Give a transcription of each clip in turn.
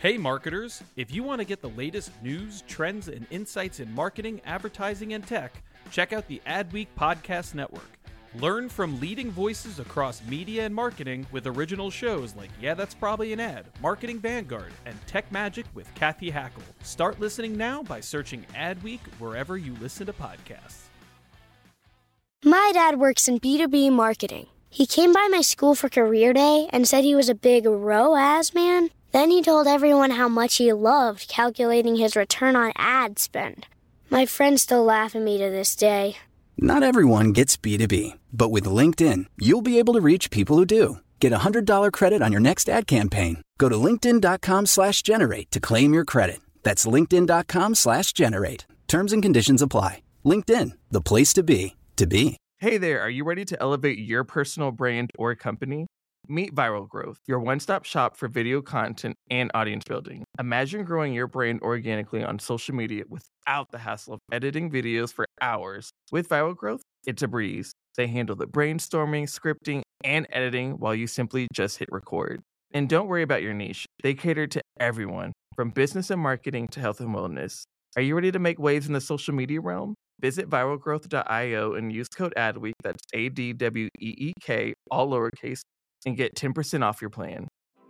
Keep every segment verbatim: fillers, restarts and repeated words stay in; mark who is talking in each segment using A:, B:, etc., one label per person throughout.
A: Hey marketers, if you want to get the latest news, trends, and insights in marketing, advertising, and tech, check out the Adweek Podcast Network. Learn from leading voices across media and marketing with original shows like Yeah, That's Probably an Ad, Marketing Vanguard, and Tech Magic with Kathy Hackle. Start listening now by searching Adweek wherever you listen to podcasts.
B: My dad works in B two B marketing. He came by my school for career day and said he was a big R O A S man. Then he told everyone how much he loved calculating his return on ad spend. My friends still laugh at me to this day.
C: Not everyone gets B two B, but with LinkedIn, you'll be able to reach people who do. Get a one hundred dollars credit on your next ad campaign. Go to linkedin.com slash generate to claim your credit. That's linkedin.com slash generate. Terms and conditions apply. LinkedIn, the place to be, to be.
D: Hey there, are you ready to elevate your personal brand or company? Meet Viral Growth, your one-stop shop for video content and audience building. Imagine growing your brand organically on social media without the hassle of editing videos for hours. With Viral Growth, it's a breeze. They handle the brainstorming, scripting, and editing while you simply just hit record. And don't worry about your niche. They cater to everyone, from business and marketing to health and wellness. Are you ready to make waves in the social media realm? Visit viral growth dot io and use code ADWEEK, that's A D W E E K, all lowercase, and get ten percent off your plan.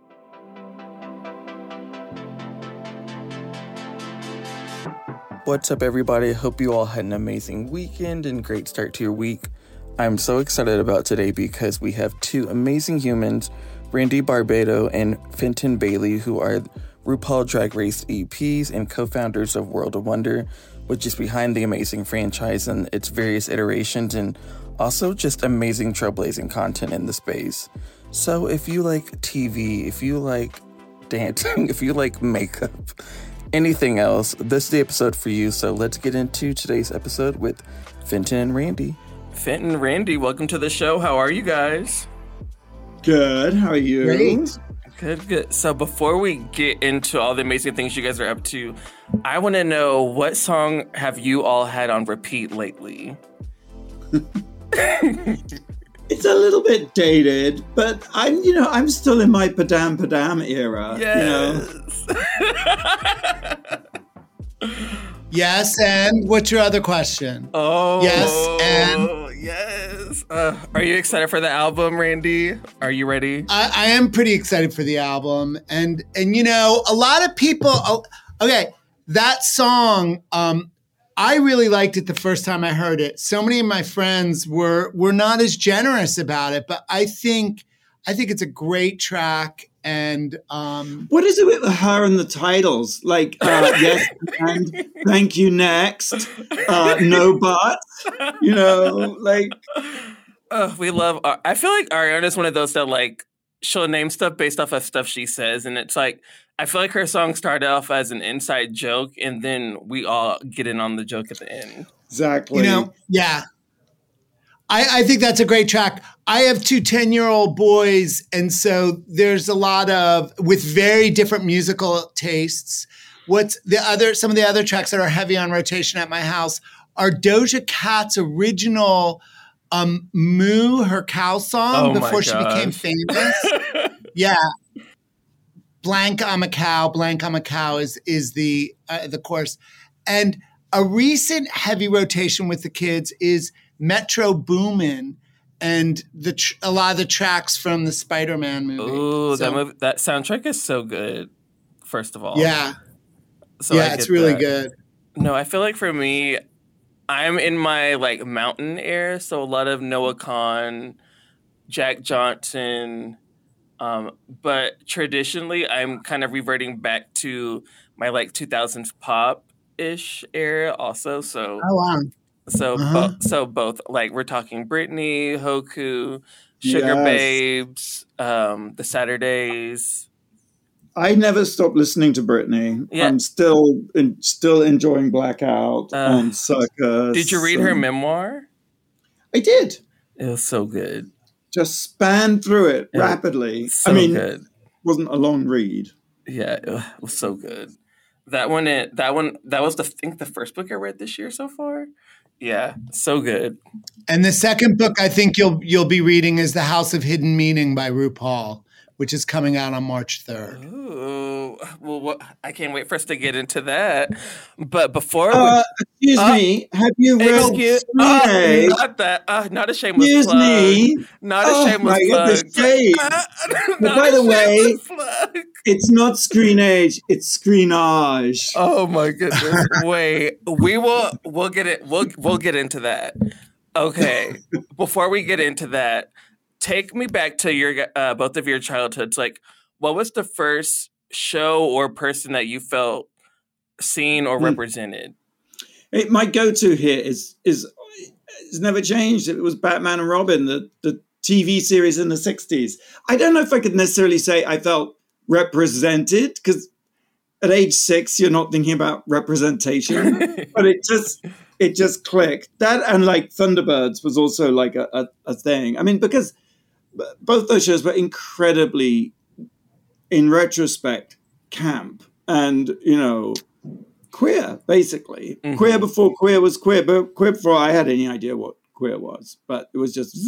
D: What's up, everybody? Hope you all had an amazing weekend and great start to your week. I'm so excited about today because we have two amazing humans, Randy Barbado and Fenton Bailey, who are RuPaul Drag Race E Ps and co-founders of World of Wonder, which is behind the amazing franchise and its various iterations, and also just amazing trailblazing content in the space. So if you like T V, if you like dancing, if you like makeup, anything else, this is the episode for you. So let's get into today's episode with Fenton and Randy. Fenton, Randy, welcome to the show. How are you guys?
E: Good. How are you?
D: Great. Good, good. So before we get into all the amazing things you guys are up to, I want to know, what song have you all had on repeat lately?
E: It's a little bit dated, but I'm, you know, I'm still in my Padam Padam era.
D: Yes.
E: You know?
F: Yes, and what's your other question?
D: Oh,
F: yes, and
D: yes. Uh, are you excited for the album, Randy? Are you ready?
F: I, I am pretty excited for the album, and and you know, a lot of people. Oh, okay, that song. Um, I really liked it the first time I heard it. So many of my friends were were not as generous about it, but I think I think it's a great track. And um,
E: what is it with her and the titles? Like, uh, yes, and thank you, next. Uh, no buts. You know, like.
D: Uh, we love. Our, I feel like Ariana's one of those that, like, she'll name stuff based off of stuff she says, and it's like, I feel like her song started off as an inside joke, and then we all get in on the joke at the end.
E: Exactly.
F: You know, yeah. I, I think that's a great track. I have two ten-year-old boys, and so there's a lot of, with very different musical tastes. What's the other, some of the other tracks that are heavy on rotation at my house are Doja Cat's original um, Moo, her cow song,
D: oh
F: before she became famous. Yeah. Blank, I'm a cow, blank, I'm a cow is, is the, uh, the chorus. And a recent heavy rotation with the kids is Metro Boomin' and the tr- a lot of the tracks from the Spider-Man movie.
D: Ooh,
F: so,
D: that movie, that soundtrack is so good. First of all,
F: yeah,
D: so
F: yeah, it's really
D: that.
F: good.
D: No, I feel like for me, I'm in my like mountain era, so a lot of Noah Kahan, Jack Johnson, um, but traditionally, I'm kind of reverting back to my like two thousands pop ish era, also. So,
F: oh wow.
D: So,
F: uh-huh.
D: bo- so both, like, we're talking Britney, Hoku, Sugar
E: Yes.
D: Babes, um, The Saturdays.
E: I never stopped listening to Britney.
D: Yeah.
E: I'm still in, still enjoying Blackout
D: Uh,
E: and Circus.
D: Did you read her
E: and-
D: memoir?
E: I did.
D: It was so good.
E: Just spanned through it
D: Yeah.
E: rapidly.
D: So
E: I mean,
D: good.
E: it wasn't a long read.
D: Yeah, it was so good. That one, it, that one, that was the I think the first book I read this year so far. Yeah, so good.
F: And the second book I think you'll you'll be reading is The House of Hidden Meaning by RuPaul, which is coming out on March third.
G: Ooh, well, what, I can't wait for us to get into that. But before,
E: Uh,
G: we,
E: excuse
G: uh,
E: me, have you read
G: excuse,
E: Screen
G: uh,
E: Age?
G: not that, uh, not a shameless
E: Excuse
G: plug.
E: me.
G: Not a
E: Oh,
G: shameless
E: my
G: plug.
E: goodness, Jade.
G: Uh,
E: But
G: not
E: by
G: a
E: the way,
G: shameless plug.
E: It's not Screen Age, it's Screenage.
G: Oh my goodness! Wait, we will. We'll get it. We'll we'll get into that. Okay. Before we get into that, take me back to your uh, both of your childhoods. Like, what was the first show or person that you felt seen or represented?
E: It, my go-to here is is it's never changed. It was Batman and Robin, the the T V series in the sixties. I don't know if I could necessarily say I felt represented, because at age six you're not thinking about representation, but it just it just clicked. That and like Thunderbirds was also like a, a, a thing. I mean, because both those shows were incredibly, in retrospect, camp and, you know, queer, basically. Mm-hmm. Queer before queer was queer, but queer before I had any idea what queer was, but it was just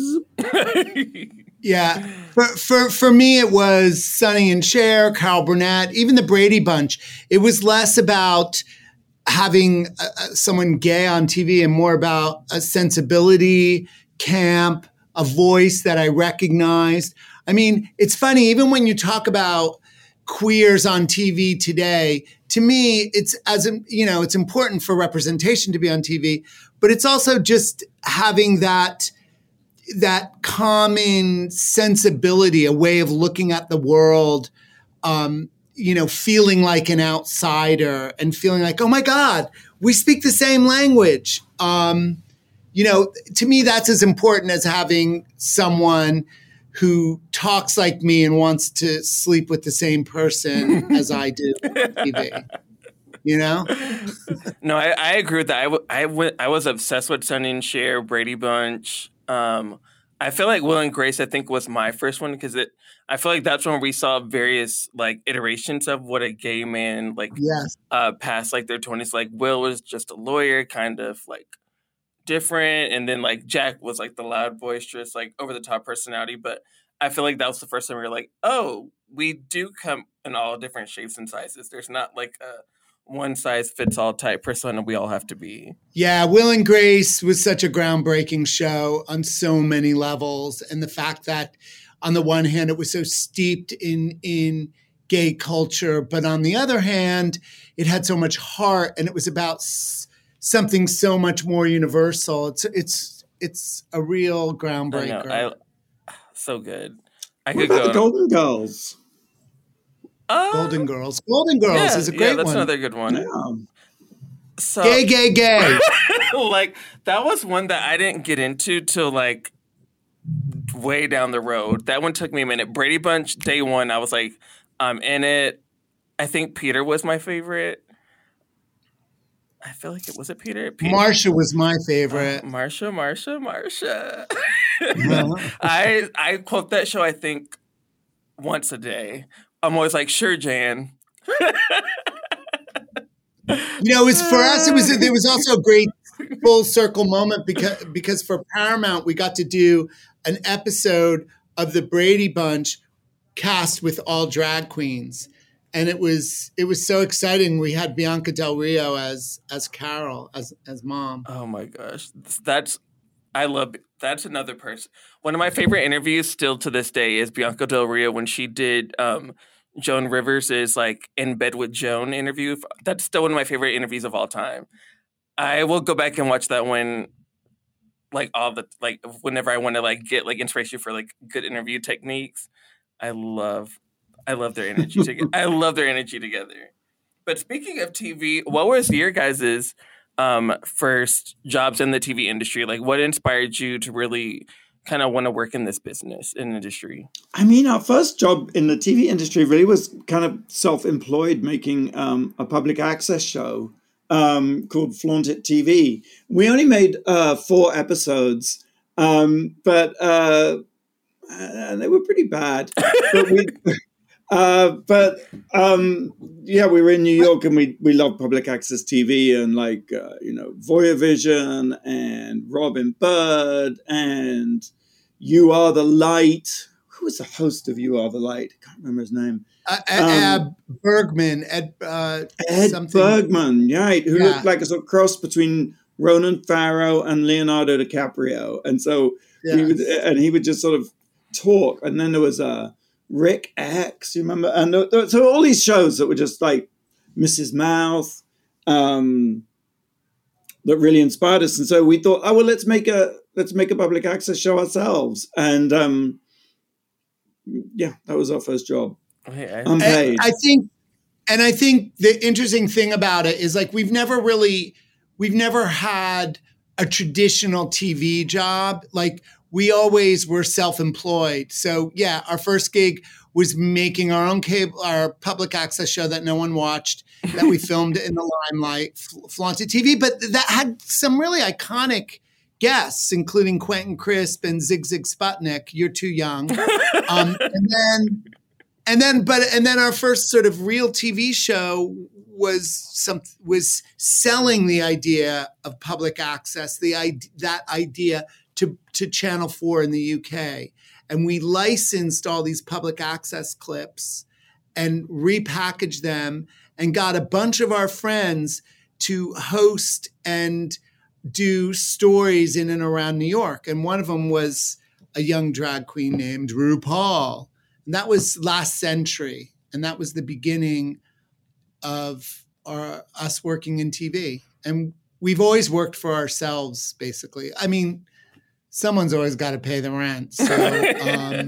F: yeah. For, for for me, it was Sonny and Cher, Carol Burnett, even the Brady Bunch. It was less about having uh, someone gay on T V and more about a sensibility, camp, a voice that I recognized. I mean, it's funny, even when you talk about queers on T V today, to me, it's as you know, it's important for representation to be on T V, but it's also just having that that common sensibility, a way of looking at the world, um, you know, feeling like an outsider and feeling like, oh my God, we speak the same language. Um, you know, to me, that's as important as having someone who talks like me and wants to sleep with the same person as I do on T V. You know?
G: No, I, I agree with that. I, w- I, w- I was obsessed with Sonny and Cher, Brady Bunch. Um, I feel like Will and Grace, I think, was my first one because it. I feel like that's when we saw various like iterations of what a gay man like
F: yes.
G: uh, past like their twenties. Like Will was just a lawyer, kind of like different, and then like Jack was like the loud, boisterous, like over the top personality. But I feel like that was the first time we were like, oh, we do come in all different shapes and sizes. There's not like a one size fits all type persona we all have to be.
F: Yeah, Will and Grace was such a groundbreaking show on so many levels. And the fact that on the one hand, it was so steeped in, in gay culture, but on the other hand, it had so much heart and it was about s- something so much more universal. It's, it's, it's a real groundbreaker.
G: I know, I, so good. I
E: what
G: could
E: about
G: go
E: the Golden Girls?
G: Uh,
F: Golden Girls. Golden Girls
G: yeah,
F: is a great
G: yeah, that's
F: one.
G: another good one.
E: Yeah.
G: So,
F: gay, gay, gay.
G: like that was one that I didn't get into till like way down the road. That one took me a minute. Brady Bunch, day one, I was like, I'm in it. I think Peter was my favorite. I feel like it was it Peter. Peter?
F: Marsha was my favorite.
G: Uh, Marsha, Marsha, Marsha. uh-huh. I I quote that show. I think once a day. I'm always like, sure, Jan.
F: You know, it was for us. It was there was also a great full circle moment because because for Paramount we got to do an episode of the Brady Bunch cast with all drag queens, and it was it was so exciting. We had Bianca Del Rio as as Carol as as mom.
G: Oh my gosh, that's I love that's another person. One of my favorite interviews still to this day is Bianca Del Rio when she did um, Joan Rivers is like in bed with Joan interview. That's still one of my favorite interviews of all time. I will go back and watch that one, like all the like whenever I want to like get like inspiration for like good interview techniques. I love, I love their energy together. I love their energy together. But speaking of T V, what was your guys's um, first jobs in the T V industry? Like, what inspired you to really kind of want to work in this business in industry?
E: I mean, our first job in the T V industry really was kind of self-employed, making um, a public access show um, called Flaunt It T V. We only made uh, four episodes, um, but uh, uh, they were pretty bad. But we, uh, but um, yeah, we were in New York and we we loved public access T V and like uh, you know Voyeur Vision and Robin Bird and You Are the Light. who was the host of You Are the Light? I can't remember his name.
F: Uh, Ed um, Bergman. Ed, uh,
E: Ed
F: something.
E: Bergman, right, who
F: yeah.
E: looked like a sort of cross between Ronan Farrow and Leonardo DiCaprio. And so yes. he would, and he would just sort of talk. And then there was uh, Rick X, you remember? And there, there, so all these shows that were just like Missus Mouth, um, that really inspired us. And so we thought, oh, well, let's make a, let's make a public access show ourselves. And um, yeah, that was our first job.
G: Okay, I,
E: Unpaid.
F: I think, and I think the interesting thing about it is like, we've never really, we've never had a traditional T V job. Like we always were self-employed. So yeah, our first gig was making our own cable, our public access show that no one watched, that we filmed in the limelight, flaunted T V, but that had some really iconic guests, including Quentin Crisp and Zig Zig Sputnik. You're too young. Um, and then, and then, but, and then our first sort of real T V show was some, was selling the idea of public access, the idea, that idea to, to Channel four in the U K. And we licensed all these public access clips and repackaged them and got a bunch of our friends to host and do stories in and around New York. And one of them was a young drag queen named RuPaul. And that was last century. And that was the beginning of our, us working in T V. And we've always worked for ourselves, basically. I mean, someone's always got to pay the rent. So, um,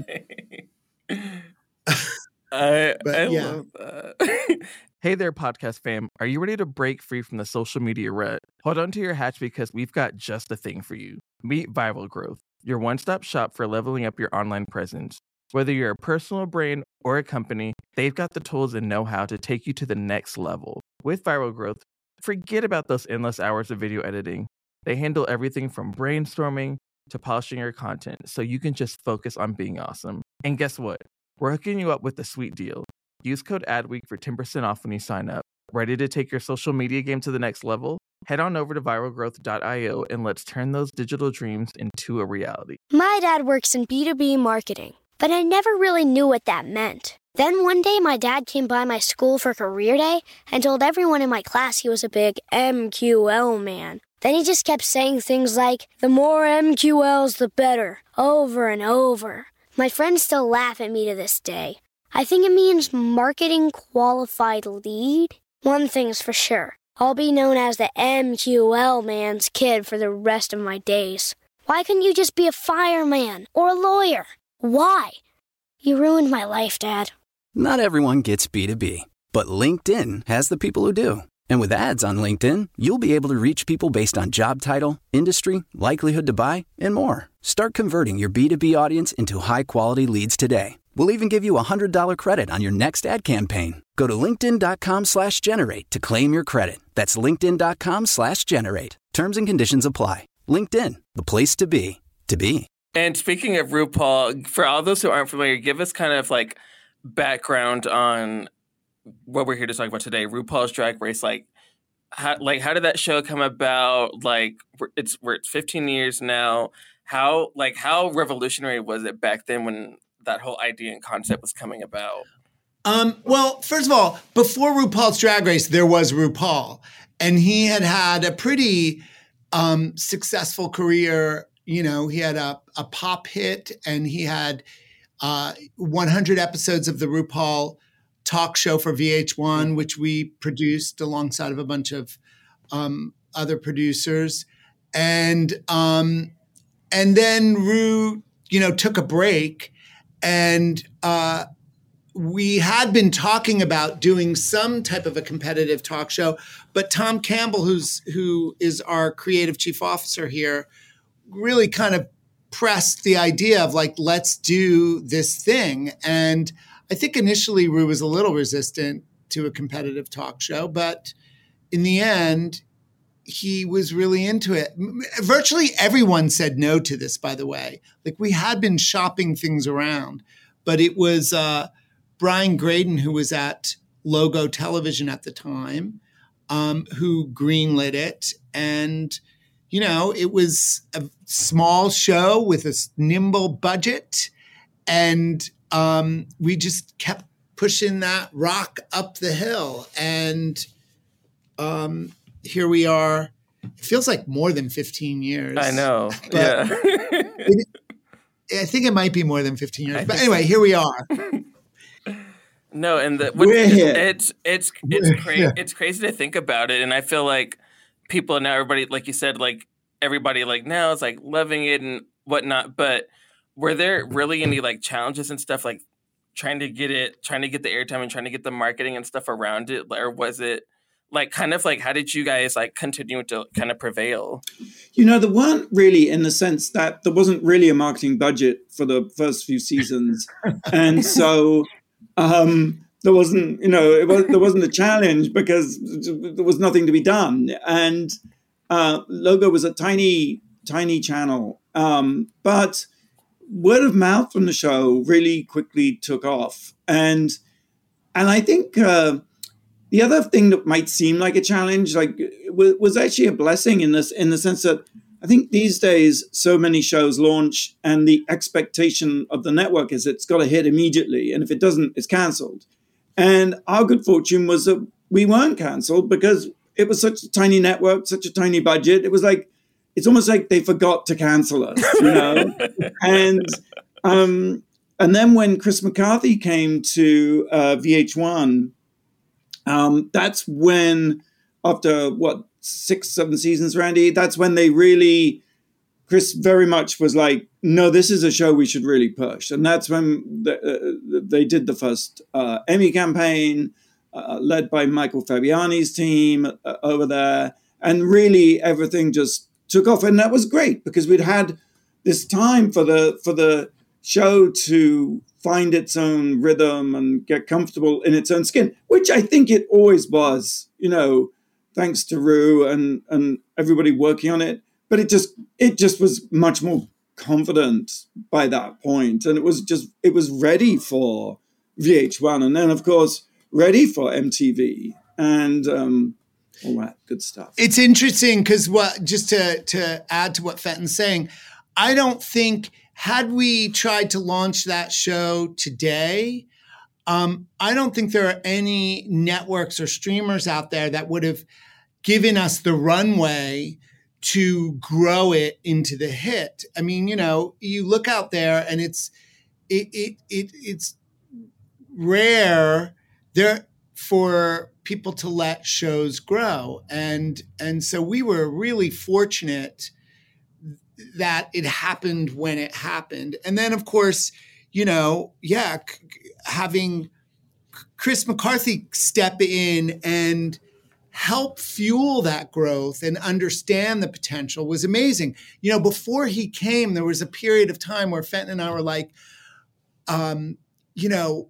G: I,
F: but,
G: I
F: yeah.
G: love that.
A: Hey there, podcast fam. Are you ready to break free from the social media rut? Hold on to your hatch because we've got just the thing for you. Meet Viral Growth, your one-stop shop for leveling up your online presence. Whether you're a personal brand or a company, they've got the tools and know-how to take you to the next level. With Viral Growth, forget about those endless hours of video editing. They handle everything from brainstorming to polishing your content so you can just focus on being awesome. And guess what? We're hooking you up with a sweet deal. Use code ADWEEK for ten percent off when you sign up. Ready to take your social media game to the next level? Head on over to viral growth dot io and let's turn those digital dreams into a reality.
B: My dad works in B two B marketing, but I never really knew what that meant. Then one day my dad came by my school for career day and told everyone in my class he was a big M Q L man. Then he just kept saying things like, the more M Q Ls, the better, over and over. My friends still laugh at me to this day. I think it means marketing qualified lead. One thing's for sure. I'll be known as the M Q L man's kid for the rest of my days. Why couldn't you just be a fireman or a lawyer? Why? You ruined my life, Dad.
C: Not everyone gets B two B, but LinkedIn has the people who do. And with ads on LinkedIn, you'll be able to reach people based on job title, industry, likelihood to buy, and more. Start converting your B two B audience into high-quality leads today. We'll even give you a one hundred dollars credit on your next ad campaign. Go to linkedin.com slash generate to claim your credit. That's linkedin.com slash generate. Terms and conditions apply. LinkedIn, the place to be, to be.
G: And speaking of RuPaul, for all those who aren't familiar, give us kind of like background on what we're here to talk about today. RuPaul's Drag Race, like, how, like how did that show come about? Like, it's we're it's fifteen years now. How like how revolutionary was it back then when that whole idea and concept was coming about?
F: Um, well, first of all, before RuPaul's Drag Race, there was RuPaul, and he had had a pretty um, successful career. You know, he had a, a pop hit, and he had uh, one hundred episodes of the RuPaul talk show for V H one, which we produced alongside of a bunch of um, other producers. And um, and then Ru, you know, took a break, and uh, we had been talking about doing some type of a competitive talk show, but Tom Campbell, who's who is our creative chief officer here, really kind of pressed the idea of like, let's do this thing. And I think initially Ru was a little resistant to a competitive talk show, but in the end, he was really into it. Virtually everyone said no to this, by the way. Like, we had been shopping things around, but it was uh, Brian Graydon, who was at Logo Television at the time, um, who greenlit it. And, you know, it was a small show with a nimble budget. and um, we just kept pushing that rock up the hill. And um, here we are. It feels like more than fifteen years.
G: I know.
F: But
G: Yeah.
F: it, I think it might be more than fifteen years.
G: I
F: But
G: think
F: anyway, here we are.
G: No, and the, what,
E: We're
G: it's,
E: here.
G: it's it's it's crazy. It's crazy to think about it, and I feel like people now, everybody, like you said, like everybody, like now is like loving it and whatnot. But were there really any like challenges and stuff, like trying to get it, trying to get the airtime and trying to get the marketing and stuff around it, or was it like kind of like how did you guys like continue to kind of prevail?
E: You know, there weren't really, in the sense that there wasn't really a marketing budget for the first few seasons, and so. Um, there wasn't, you know, it was, there wasn't a challenge because there was nothing to be done. And uh, Logo was a tiny, tiny channel. Um, but word of mouth from the show really quickly took off. And and I think uh, the other thing that might seem like a challenge, like, w- was actually a blessing in this, in the sense that I think these days so many shows launch and the expectation of the network is it's got to hit immediately. And if it doesn't, it's canceled. And our good fortune was that we weren't canceled because it was such a tiny network, such a tiny budget. It was like, it's almost like they forgot to cancel us, you know? and um, and then when Chris McCarthy came to uh, V H one, um, that's when, after what, six, seven seasons, Randy, that's when they really, Chris very much was like, no, this is a show we should really push. And that's when the, uh, they did the first uh, Emmy campaign, uh, led by Michael Fabiani's team uh, over there. And really everything just took off. And that was great because we'd had this time for the for the show to find its own rhythm and get comfortable in its own skin, which I think it always was, you know, thanks to Rue and, and everybody working on it. But it just it just was much more confident by that point. And it was just, it was ready for V H one. And then, of course, ready for M T V and um, all that good stuff.
F: It's interesting because what, just to, to add to what Fenton's saying, I don't think, had we tried to launch that show today, um, I don't think there are any networks or streamers out there that would have given us the runway to grow it into the hit. I mean, you know, you look out there and it's it it, it it's rare there for people to let shows grow. And and so we were really fortunate that it happened when it happened. And then of course, you know, yeah, c- having Chris McCarthy step in and help fuel that growth and understand the potential was amazing. You know, before he came, there was a period of time where Fenton and I were like, um, you know,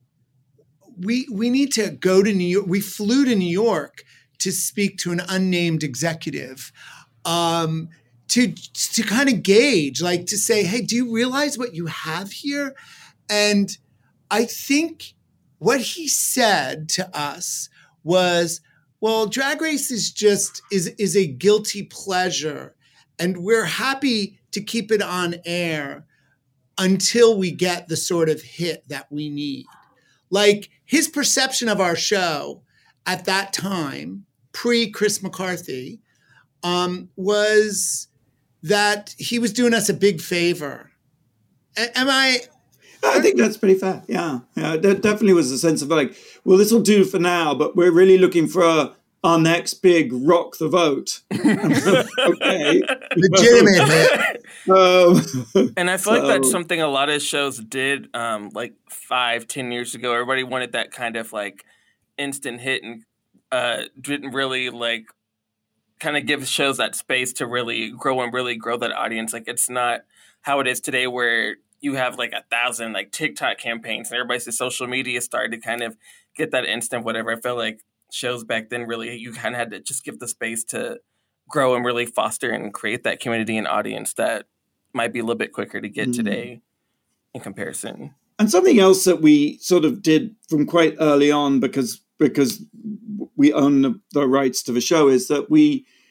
F: we we need to go to New York. We flew to New York to speak to an unnamed executive, um, to to kind of gauge, like to say, hey, do you realize what you have here? And I think what he said to us was, well, Drag Race is just is is a guilty pleasure, and we're happy to keep it on air until we get the sort of hit that we need. Like his perception of our show at that time, pre-Chris McCarthy, um, was that he was doing us a big favor. A- am I...
E: I think that's pretty fair. Yeah, yeah. There definitely was a sense of like, well, this will do for now, but we're really looking for a, our next big rock the vote. Okay,
F: legitimate hit.
E: Um,
G: and I feel
E: so,
G: like that's something a lot of shows did, um, like five, ten years ago. Everybody wanted that kind of like instant hit, and uh, didn't really like kind of give shows that space to really grow and really grow that audience. Like it's not how it is today, where you have like a thousand like TikTok campaigns and everybody's social media started to kind of get that instant whatever. I feel like shows back then really, you kind of had to just give the space to grow and really foster and create that community and audience that might be a little bit quicker to get mm. today in comparison.
E: And something else that we sort of did from quite early on, because because we own the, the rights to the show, is that we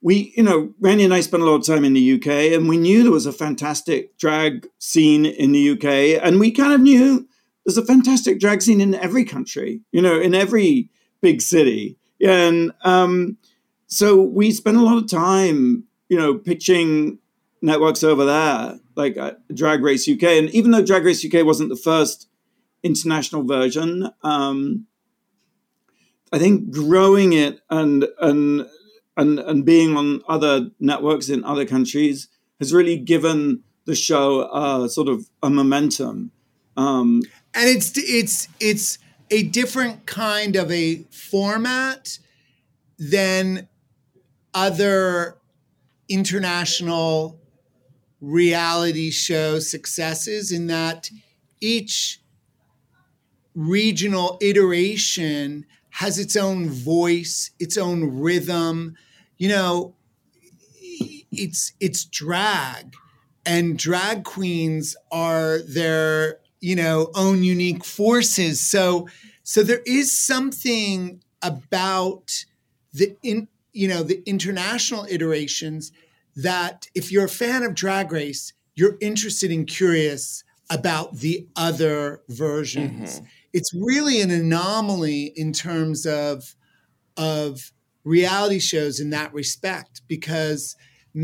E: we, you know, Randy and I spent a lot of time in the U K, and we knew there was a fantastic drag scene in the U K, and we kind of knew there's a fantastic drag scene in every country, you know, in every big city. And um, so we spent a lot of time, you know, pitching networks over there, like uh, Drag Race U K. And even though Drag Race U K wasn't the first international version, um, I think growing it and and and and being on other networks in other countries has really given the show uh, sort of a momentum. Um,
F: and it's it's it's a different kind of a format than other international reality show successes, in that each regional iteration has its own voice, its own rhythm. You know, it's it's drag, and drag queens are their, you know, own unique forces. So so there is something about the in you know the international iterations that if you're a fan of Drag Race, you're interested and curious about the other versions. Mm-hmm. It's really an anomaly in terms of, of reality shows in that respect, because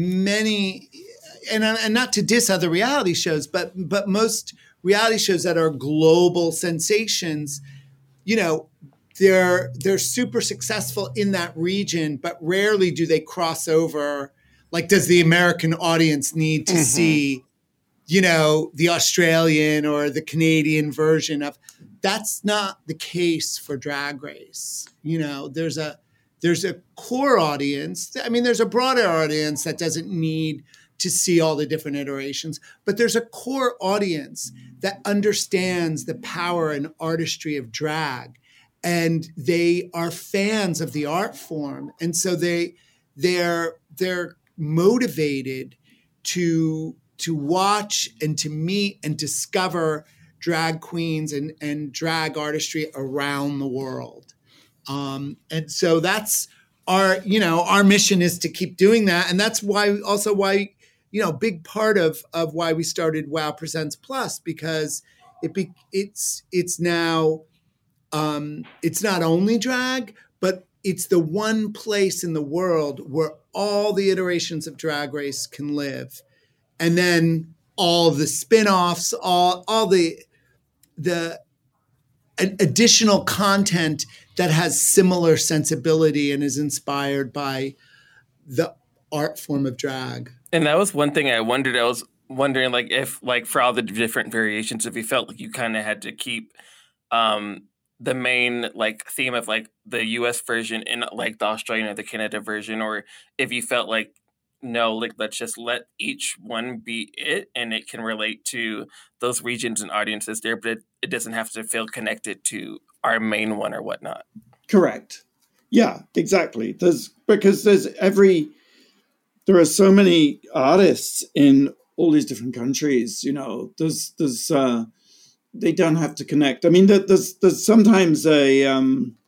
F: many, and, and not to diss other reality shows, but but most reality shows that are global sensations, you know, they're they're super successful in that region, but rarely do they cross over. Like, does the American audience need to mm-hmm. see, you know, the Australian or the Canadian version of? That's not the case for Drag Race. You know, there's a there's a core audience. I mean, there's a broader audience that doesn't need to see all the different iterations, but there's a core audience that understands the power and artistry of drag, and they are fans of the art form, and so they they're they're motivated to to watch and to meet and discover drag queens and, and drag artistry around the world. Um, and so that's our, you know, our mission is to keep doing that. And that's why also why, you know, big part of, of why we started WOW Presents Plus, because it be, it's, it's now, um, it's not only drag, but it's the one place in the world where all the iterations of Drag Race can live. And then all the spin-offs, all, all the, the additional content that has similar sensibility and is inspired by the art form of drag.
G: And that was one thing I wondered. I was wondering, like, if, like, for all the different variations, if you felt like you kind of had to keep um, the main, like, theme of, like, the U S version in, like, the Australian or the Canada version, or if you felt like, no, like, let's just let each one be it, and it can relate to those regions and audiences there, but it, it doesn't have to feel connected to our main one or whatnot.
E: Correct. Yeah, exactly. There's because there's every there are so many artists in all these different countries. You know, there's there's uh, they don't have to connect. I mean, there's there's sometimes a um,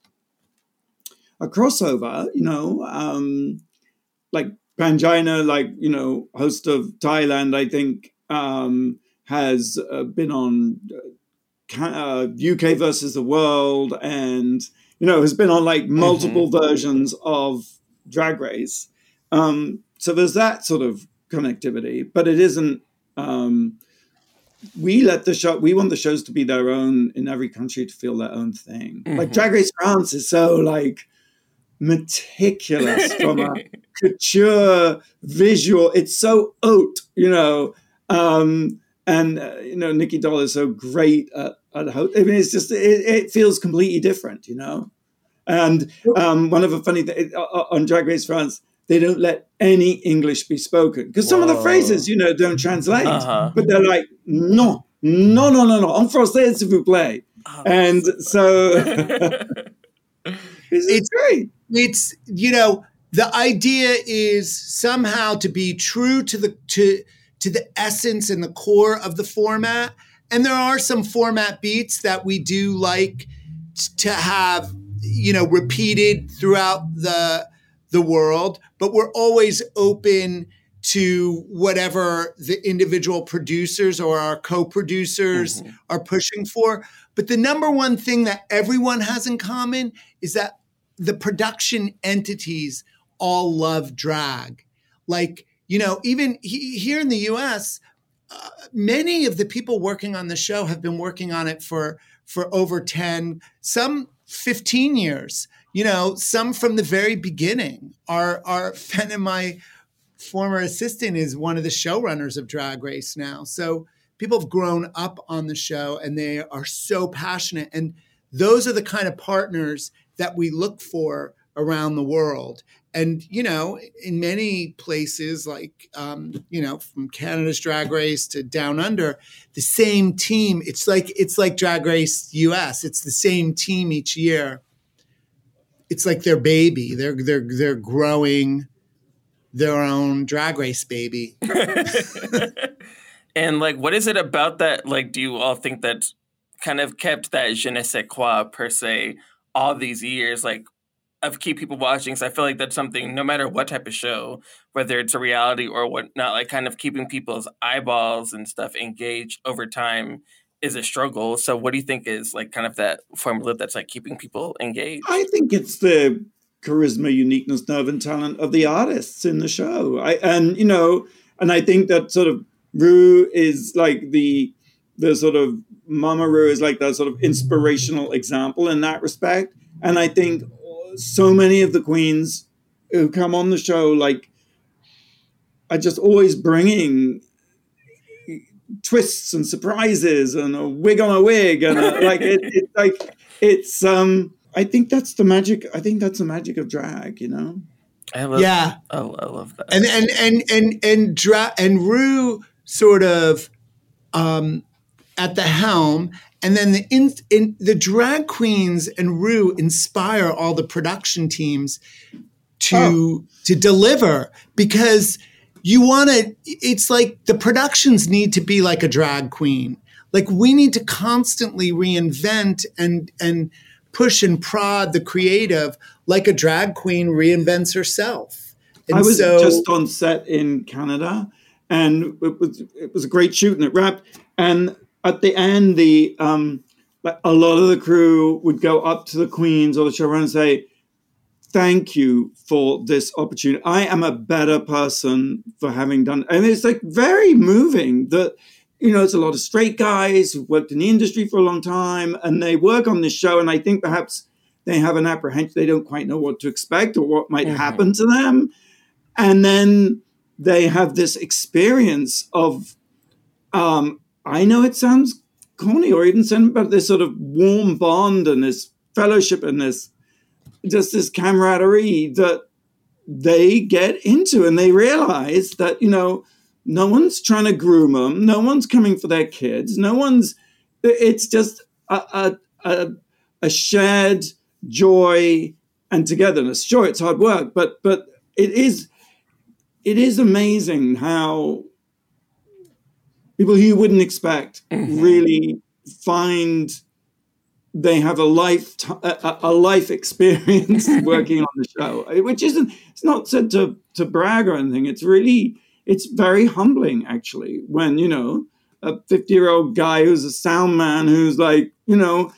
E: a crossover. You know, um, like. Pangina, like, you know, host of Thailand, I think, um, has uh, been on uh, U K versus the World, and, you know, has been on like multiple mm-hmm. versions of Drag Race. Um, so there's that sort of connectivity, but it isn't. Um, we let the show. We want the shows to be their own in every country, to feel their own thing. Mm-hmm. Like Drag Race France is so like meticulous from a couture visual. It's so haute, you know, um, and uh, you know, Nikki Doll is so great at, at haute. I mean, it's just it, it feels completely different, you know. And um, one of the funny things on Drag Race France, they don't let any English be spoken because some of the phrases, you know, don't translate. Uh-huh. But they're like, no, no, no, no, no, en français, s'il vous plaît. Oh, and so, it's great.
F: It's, you know, the idea is somehow to be true to the to to the essence and the core of the format. And there are some format beats that we do like to have, you know, repeated throughout the the world, but we're always open to whatever the individual producers or our co-producers mm-hmm. are pushing for. But the number one thing that everyone has in common is that the production entities all love drag. Like, you know, even he, here in the U S, uh, many of the people working on the show have been working on it for, for over ten, some fifteen years, you know, some from the very beginning. Our, our Fen and my former assistant is one of the showrunners of Drag Race now. So people have grown up on the show and they are so passionate. And those are the kind of partners that we look for around the world. And, you know, in many places like, um, you know, from Canada's Drag Race to Down Under, the same team, it's like, it's like Drag Race U S. It's the same team each year. It's like their baby. They're, they're, they're growing their own Drag Race baby.
G: And like, what is it about that? Like, do you all think that's kind of kept that je ne sais quoi per se all these years, like of keep people watching? So I feel like that's something, no matter what type of show, whether it's a reality or whatnot, like kind of keeping people's eyeballs and stuff engaged over time is a struggle. So what do you think is like kind of that formula that's like keeping people engaged?
E: I think it's the charisma, uniqueness, nerve, and talent of the artists in the show. I and you know, and I think that sort of Rue is like the the sort of Mama Rue is like that sort of inspirational example in that respect. And I think so many of the queens who come on the show like are just always bringing twists and surprises and a wig on a wig and a, like it, it's like it's um I think that's the magic. I think that's the magic of drag, you know.
G: I love
F: yeah,
G: I, I love that.
F: And and and and and dra- and Rue sort of um, at the helm, and then the in, in the drag queens and Rue inspire all the production teams to oh. to deliver, because you want to. It's like the productions need to be like a drag queen. Like we need to constantly reinvent and and push and prod the creative like a drag queen reinvents herself. And
E: I was
F: so,
E: just on set in Canada, and it was it was a great shoot, and it wrapped. And at the end, the um, a lot of the crew would go up to the queens or the showrunner and say, "Thank you for this opportunity. I am a better person for having done." And it's like very moving that, you know, it's a lot of straight guys who've worked in the industry for a long time, and they work on this show, and I think perhaps they have an apprehension. They don't quite know what to expect or what might mm-hmm. happen to them. And then they have this experience of, um, I know it sounds corny or even something, but this sort of warm bond and this fellowship and this, just this camaraderie that they get into, and they realize that, you know, no one's trying to groom them. No one's coming for their kids. No one's, it's just a, a, a, a shared joy and togetherness. Sure, it's hard work, but but it is it is amazing how people who you wouldn't expect mm-hmm. really find they have a life a, a life experience working on the show, which isn't, it's not said to to brag or anything. It's really, it's very humbling actually when, you know, a fifty year old guy who's a sound man who's like, you know,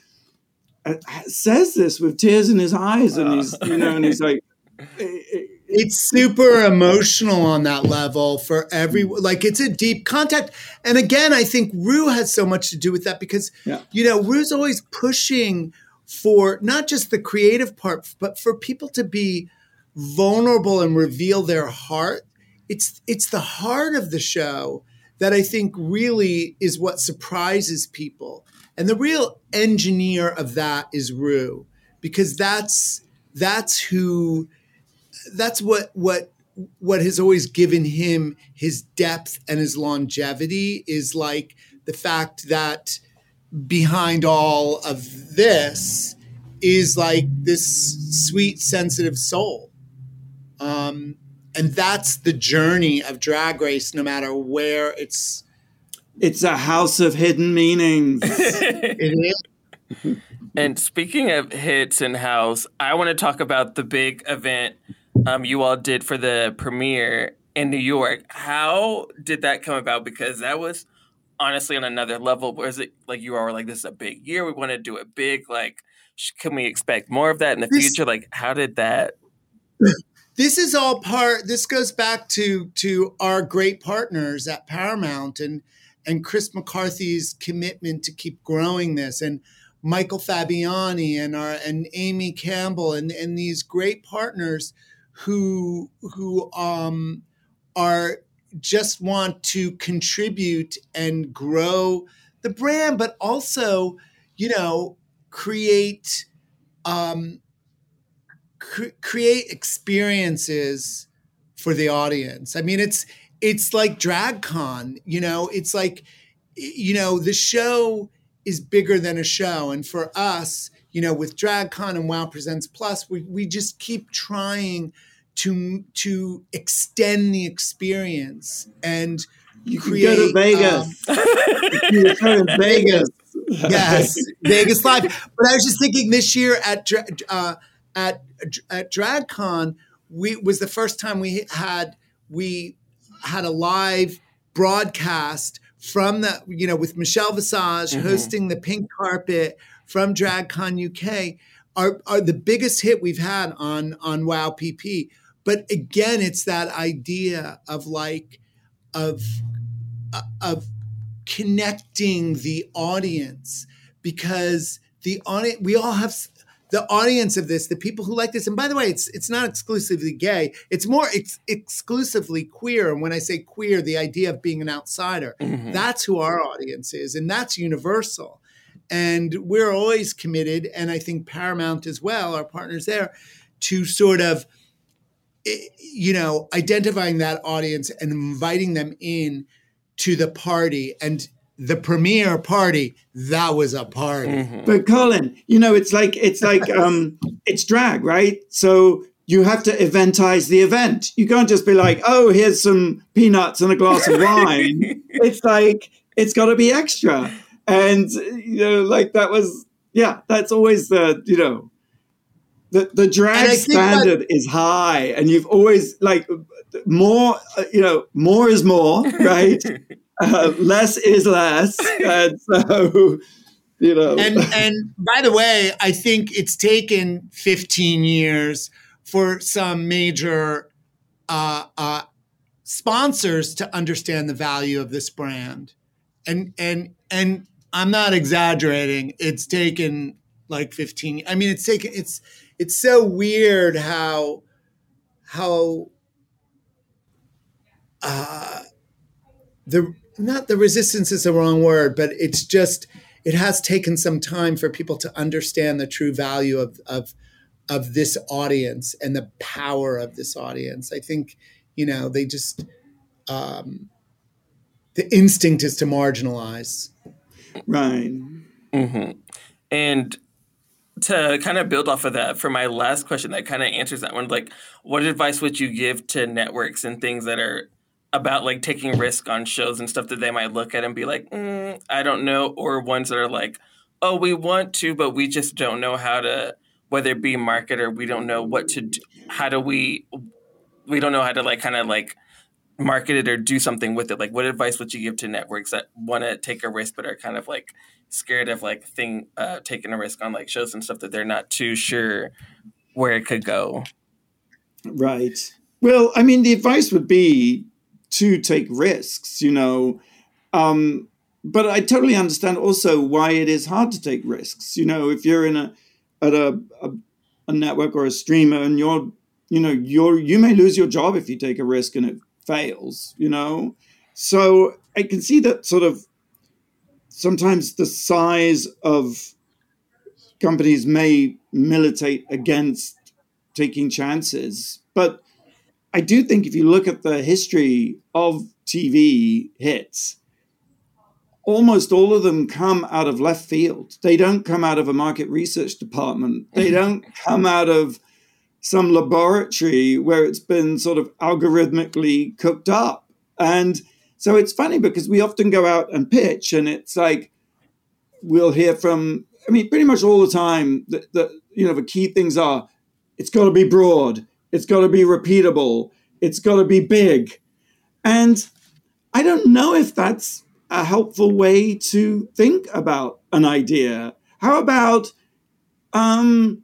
E: says this with tears in his eyes, and he's, you know, and he's like,
F: it's super emotional on that level for every, like it's a deep contact. And again, I think Rue has so much to do with that because, yeah. you know, Rue's always pushing for not just the creative part, but for people to be vulnerable and reveal their heart. It's, it's the heart of the show that I think really is what surprises people. And the real engineer of that is Rue, because that's that's who that's what what what has always given him his depth and his longevity, is like the fact that behind all of this is like this sweet, sensitive soul. Um, and that's the journey of Drag Race, no matter where it's.
E: It's a house of hidden meanings.
F: It is.
G: And speaking of hits and house, I want to talk about the big event um, you all did for the premiere in New York. How did that come about? Because that was honestly on another level. Was it like you all were like, this is a big year, we want to do it big? Like, sh- can we expect more of that in the
F: This-
G: future? Like, how did that?
F: This is all part, this goes back to, to our great partners at Paramount and, and Chris McCarthy's commitment to keep growing this, and Michael Fabiani and our, and Amy Campbell and, and these great partners who, who, um, are just want to contribute and grow the brand, but also, you know, create, um, create experiences for the audience. I mean, it's it's like DragCon, you know, it's like, you know, the show is bigger than a show. And for us, you know, with DragCon and Wow Presents Plus, we, we just keep trying to to extend the experience and
E: you
F: create.
E: Can go to Vegas.
F: Um,
E: you can go to Vegas.
F: Yes, Vegas Live. But I was just thinking this year at uh, at at DragCon, we was the first time we had we had a live broadcast from the, you know, with Michelle Visage mm-hmm. hosting the pink carpet from DragCon U K, are are the biggest hit we've had on on Wow P P. But again, it's that idea of like of of connecting the audience, because the audience, we all have the audience of this, the people who like this. And by the way, it's it's not exclusively gay. It's more ex- exclusively queer. And when I say queer, the idea of being an outsider, mm-hmm. that's who our audience is. And that's universal. And we're always committed, and I think Paramount as well, our partners there, to sort of, you know, identifying that audience and inviting them in to the party. And the premiere party, that was a party.
E: Mm-hmm. But Colin, you know, it's like, it's like, um, it's drag, right? So you have to eventize the event. You can't just be like, oh, here's some peanuts and a glass of wine. It's like, it's got to be extra. And, you know, like that was, yeah, that's always the, you know, the, the drag standard that- is high. And you've always like more, uh, you know, more is more, right? Uh, less is less. And so, you know.
F: And, and by the way, I think it's taken fifteen years for some major uh, uh, sponsors to understand the value of this brand. And, and, and I'm not exaggerating. It's taken like fifteen. I mean, it's taken, it's, it's so weird how, how, uh, the, not the resistance is the wrong word, but it's just, it has taken some time for people to understand the true value of, of, of this audience and the power of this audience. I think, you know, they just, um, the instinct is to marginalize.
E: Right.
G: Mm-hmm. And to kind of build off of that, for my last question, that kind of answers that one, like, what advice would you give to networks and things that are about like taking risk on shows and stuff that they might look at and be like, mm, I don't know, or ones that are like, oh, we want to, but we just don't know how to, whether it be market or we don't know what to do, how do we, we don't know how to like kind of like market it or do something with it. Like, what advice would you give to networks that want to take a risk but are kind of like scared of like thing uh, taking a risk on like shows and stuff that they're not too sure where it could go?
E: Right. Well, I mean, the advice would be to take risks, you know, um, but I totally understand also why it is hard to take risks. You know, if you're in a at a, a, a network or a streamer and you're, you know, you're you may lose your job if you take a risk and it fails, you know. So I can see that sort of sometimes the size of companies may militate against taking chances, but I do think if you look at the history of T V hits, almost all of them come out of left field. They don't come out of a market research department. They don't come out of some laboratory where it's been sort of algorithmically cooked up. And so it's funny because we often go out and pitch and it's like, we'll hear from, I mean, pretty much all the time that, that you know, the key things are, it's got to be broad. It's got to be repeatable. It's got to be big. And I don't know if that's a helpful way to think about an idea. How about, um,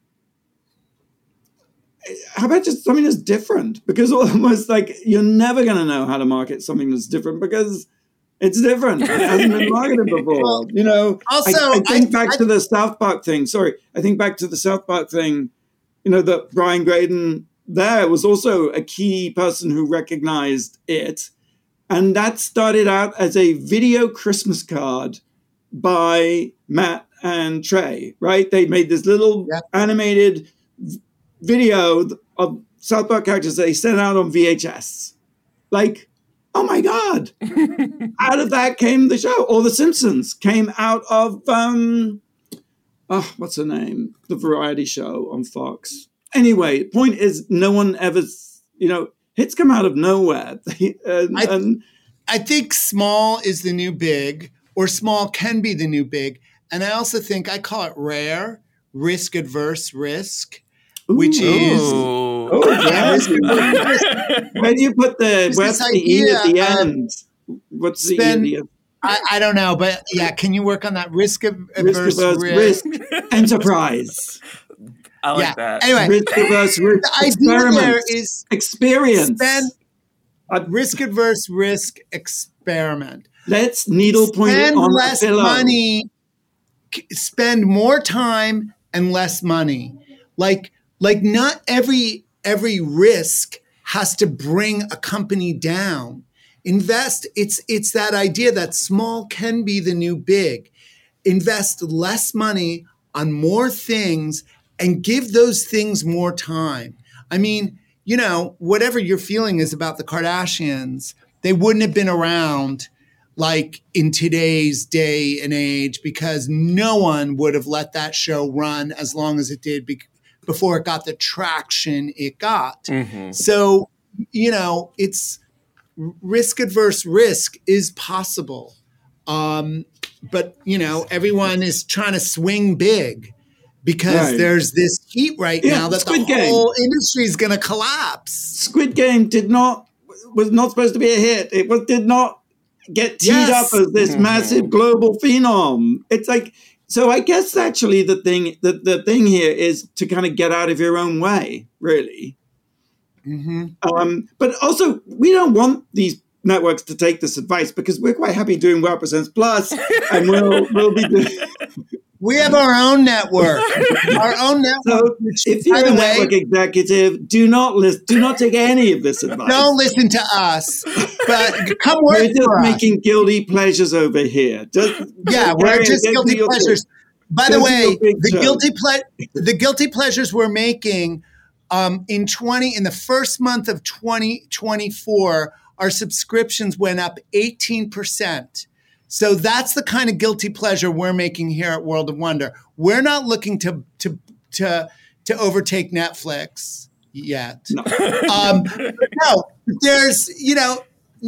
E: how about just something that's different? Because almost like you're never going to know how to market something that's different because it's different. It hasn't been marketed before. Well, you know, also, I, I think I, back I, to the South Park thing. Sorry, I think back to the South Park thing. You know, that Brian Graden there was also a key person who recognized it. And that started out as a video Christmas card by Matt and Trey, right? They made this little yeah. animated video of South Park characters they sent out on V H S. Like, oh my God. Out of that came the show. Or The Simpsons came out of, um, oh, what's her name? The variety show on Fox. Anyway, point is no one ever, you know, hits come out of nowhere. and,
F: I, th-
E: and,
F: I think small is the new big, or small can be the new big. And I also think I call it rare, risk adverse risk, ooh, which is
E: oh, yeah. Where do you put the what's the E at the end? What's the
F: spend,
E: E at the end?
F: I, I don't know, but yeah, can you work on that risk adverse
E: risk, risk? risk enterprise.
G: I like
F: yeah.
G: that.
F: Anyway,
E: risk adverse risk
F: the idea there is
E: experience.
F: Spend a risk adverse risk experiment.
E: Let's needle point it on
F: less
E: the pillow.
F: money, spend more time and less money. Like, like not every every risk has to bring a company down. Invest. It's it's that idea that small can be the new big. Invest less money on more things and give those things more time. I mean, you know, whatever your feeling is about the Kardashians, they wouldn't have been around like in today's day and age because no one would have let that show run as long as it did be- before it got the traction it got. Mm-hmm. So, you know, it's risk adverse risk is possible. Um, but, you know, everyone is trying to swing big. Because right. there's this heat right yeah, now that Squid the Game. whole industry is going to collapse.
E: Squid Game did not was not supposed to be a hit. It was did not get teed yes. up as this mm-hmm. massive global phenom. It's like so. I guess actually the thing the, the thing here is to kind of get out of your own way, really.
F: Mm-hmm.
E: Um, but also, we don't want these networks to take this advice because we're quite happy doing Wow Presents Plus, and we'll we'll be doing.
F: We have our own network. Our own network.
E: So if you're a network way, executive, do not listen. Do not take any of this advice.
F: Don't listen to us. But come work
E: we're just
F: for
E: making
F: us.
E: guilty pleasures over here. Just,
F: yeah, we're just guilty pleasures. By the way, the show. guilty ple- the guilty pleasures we're making um, in twenty in the first month of twenty twenty-four, our subscriptions went up eighteen percent. So that's the kind of guilty pleasure we're making here at World of Wonder. We're not looking to to to to overtake Netflix yet.
E: No,
F: um, no there's you know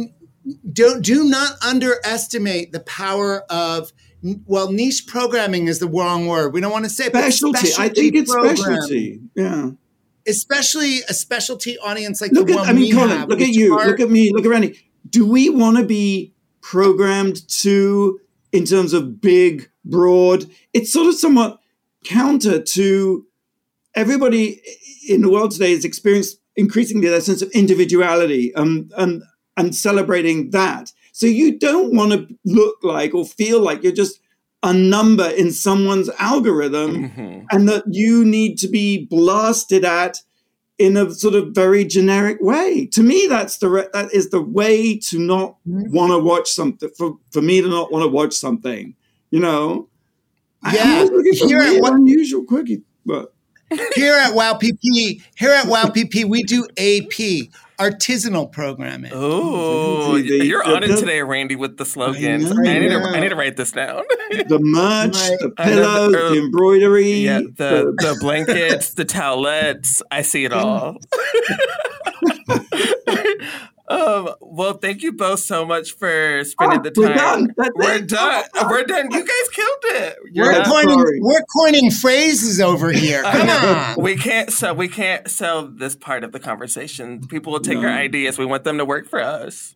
F: do do not underestimate the power of well niche programming is the wrong word. We don't want to say
E: specialty. specialty I think it's specialty. Yeah.
F: Especially a specialty audience like
E: look
F: the
E: at,
F: one
E: I mean,
F: we
E: Colin,
F: have.
E: Look at you. Are, look at me. Look at Randy. Do we want to be programmed to, in terms of big, broad, it's sort of somewhat counter to everybody in the world today has experienced increasingly that sense of individuality um, and, and celebrating that. So you don't want to look like or feel like you're just a number in someone's algorithm mm-hmm. and that you need to be blasted at in a sort of very generic way. To me, that's the re- that is the way to not want to watch something. For, for me to not want to watch something, you know.
F: Yeah,
E: here at what unusual quickie, but
F: here at Wow P P, here at Wow P P, we do A P, artisanal programming.
G: Oh, you're on it today, Randy, with the slogans. I, know, I need to I need to write this down.
E: The merch, the pillows, the, the embroidery,
G: yeah, the the blankets, the towelettes. I see it all. Um, well, thank you both so much for spending
E: Oh,
G: the
E: we're
G: time.
E: done. That's
G: We're
E: it.
G: done. We're done. You guys killed it. You're
F: We're
E: Yeah,
G: done.
F: coining,
E: sorry.
F: we're coining phrases over here.
G: I
F: Come
G: know.
F: on.
G: We can't sell. We can't sell this part of the conversation. People will take
E: No.
G: our ideas. We want them to work for us.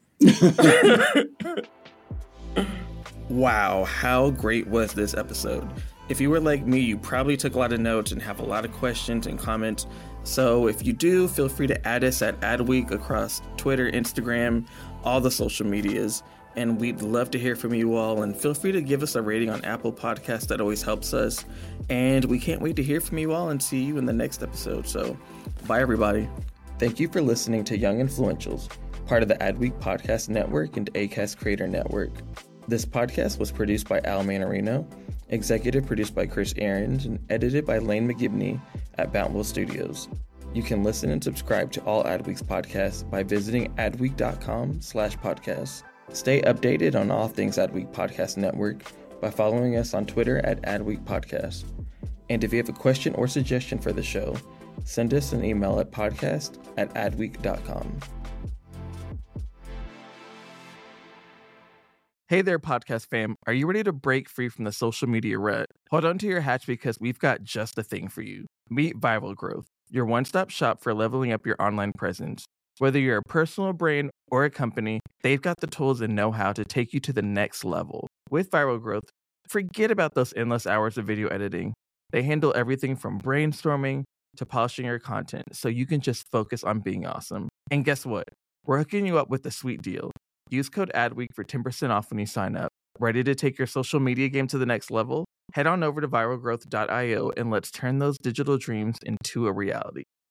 G: Wow, how great was this episode? If you were like me, you probably took a lot of notes and have a lot of questions and comments. So if you do, feel free to add us at Adweek across Twitter, Instagram, all the social medias. And we'd love to hear from you all. And feel free to give us a rating on Apple Podcasts. That always helps us. And we can't wait to hear from you all and see you in the next episode. So bye, everybody. Thank you for listening to Young Influentials, part of the Adweek Podcast Network and Acast Creator Network. This podcast was produced by Al Manarino, executive produced by Chris Ahrens, and edited by Lane McGibney at Bountiful Studios. You can listen and subscribe to all Adweek's podcasts by visiting adweek.com slash podcasts. Stay updated on all things Adweek Podcast Network by following us on Twitter at Adweek Podcast. And if you have a question or suggestion for the show, send us an email at podcast at adweek dot com. Hey there, podcast fam. Are you ready to break free from the social media rut? Hold on to your hatch because we've got just the thing for you. Meet Viral Growth, your one-stop shop for leveling up your online presence. Whether you're a personal brand or a company, they've got the tools and know-how to take you to the next level. With Viral Growth, forget about those endless hours of video editing. They handle everything from brainstorming to polishing your content so you can just focus on being awesome. And guess what? We're hooking you up with a sweet deal. Use code ADWEEK for ten percent off when you sign up. Ready to take your social media game to the next level? Head on over to viral growth dot io and let's turn those digital dreams into a reality.